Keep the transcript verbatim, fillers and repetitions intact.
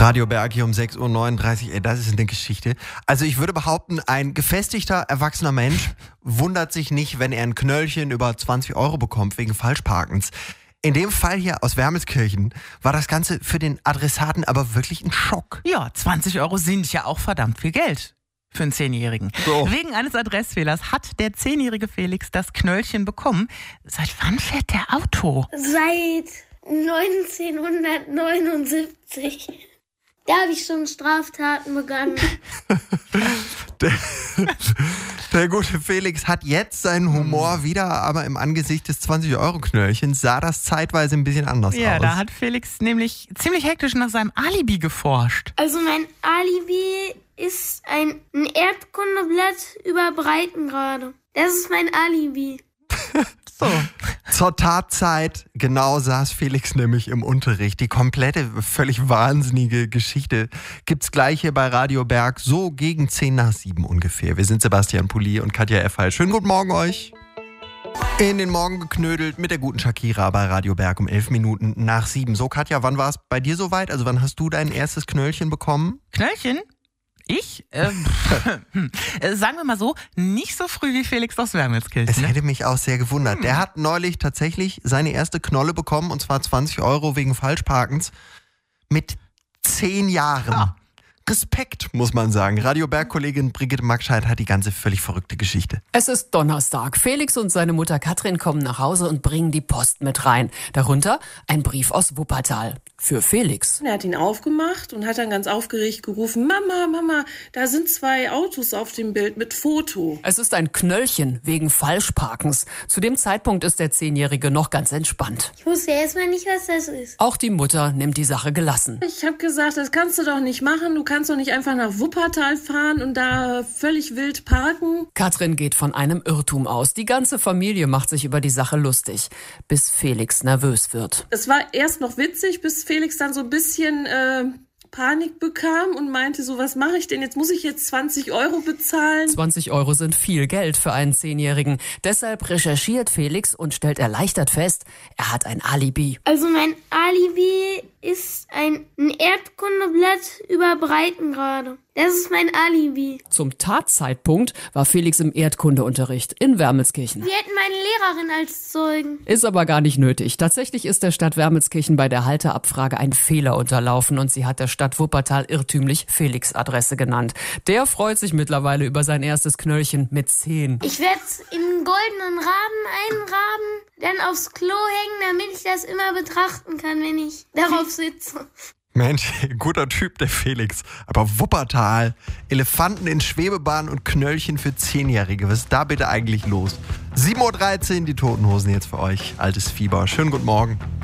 Radio Berg hier um sechs Uhr neununddreißig, ey, das ist eine Geschichte. Also ich würde behaupten, ein gefestigter, erwachsener Mensch wundert sich nicht, wenn er ein Knöllchen über zwanzig Euro bekommt wegen Falschparkens. In dem Fall hier aus Wermelskirchen war das Ganze für den Adressaten aber wirklich ein Schock. Ja, zwanzig Euro sind ja auch verdammt viel Geld für einen Zehnjährigen. So. Wegen eines Adressfehlers hat der zehnjährige Felix das Knöllchen bekommen. Seit wann fährt der Auto? Seit neunzehnhundertneunundsiebzig. Da habe ich schon Straftaten begangen. Der, der gute Felix hat jetzt seinen Humor wieder, aber im Angesicht des zwanzig-Euro-Knöllchens sah das zeitweise ein bisschen anders Ja, aus. da hat Felix nämlich ziemlich hektisch nach seinem Alibi geforscht. Also mein Alibi ist ein, ein Erdkundeblatt über Breitengrade. Das ist mein Alibi. So. Zur Tatzeit genau saß Felix nämlich im Unterricht. Die komplette, völlig wahnsinnige Geschichte gibt's gleich hier bei Radio Berg, so gegen zehn nach sieben ungefähr. Wir sind Sebastian Pulli und Katja Effeil. Schönen guten Morgen euch. In den Morgen geknödelt mit der guten Shakira bei Radio Berg um elf Minuten nach sieben. So Katja, wann war es bei dir soweit? Also wann hast du dein erstes Knöllchen bekommen? Knöllchen? Ich? Ähm, äh, sagen wir mal so, nicht so früh wie Felix aus Wermelskirchen. Es Ne? hätte mich auch sehr gewundert. Hm. Der hat neulich tatsächlich seine erste Knolle bekommen, und zwar zwanzig Euro wegen Falschparkens mit zehn Jahren. Ja. Respekt, muss man sagen. Radio Berg-Kollegin Brigitte Magscheid hat die ganze völlig verrückte Geschichte. Es ist Donnerstag. Felix und seine Mutter Katrin kommen nach Hause und bringen die Post mit rein. Darunter ein Brief aus Wuppertal. Für Felix. Er hat ihn aufgemacht und hat dann ganz aufgeregt gerufen, Mama, Mama, da sind zwei Autos auf dem Bild mit Foto. Es ist ein Knöllchen wegen Falschparkens. Zu dem Zeitpunkt ist der Zehnjährige noch ganz entspannt. Ich wusste erstmal nicht, was das ist. Auch die Mutter nimmt die Sache gelassen. Ich habe gesagt, das kannst du doch nicht machen. Du kannst doch nicht einfach nach Wuppertal fahren und da völlig wild parken. Katrin geht von einem Irrtum aus. Die ganze Familie macht sich über die Sache lustig, bis Felix nervös wird. Es war erst noch witzig, bis Felix dann so ein bisschen äh, Panik bekam und meinte so, was mache ich denn? Jetzt muss ich jetzt zwanzig Euro bezahlen. zwanzig Euro sind viel Geld für einen Zehnjährigen. Deshalb recherchiert Felix und stellt erleichtert fest, er hat ein Alibi. Also mein Alibi ist ein, ein Erdkundeblatt über Breitengrade. Das ist mein Alibi. Zum Tatzeitpunkt war Felix im Erdkundeunterricht in Wermelskirchen. Wir hätten meine Lehrerin als Zeugen. Ist aber gar nicht nötig. Tatsächlich ist der Stadt Wermelskirchen bei der Halteabfrage ein Fehler unterlaufen und sie hat der Stadt Wuppertal irrtümlich Felix Adresse genannt. Der freut sich mittlerweile über sein erstes Knöllchen mit zehn. Ich werde es in einen goldenen Rahmen einrahmen, dann aufs Klo hängen, damit ich das immer betrachten kann, wenn ich darauf sitze. Mensch, guter Typ, der Felix. Aber Wuppertal, Elefanten in Schwebebahn und Knöllchen für Zehnjährige. Was ist da bitte eigentlich los? sieben Uhr dreizehn, die Toten Hosen jetzt für euch. Altes Fieber. Schönen guten Morgen.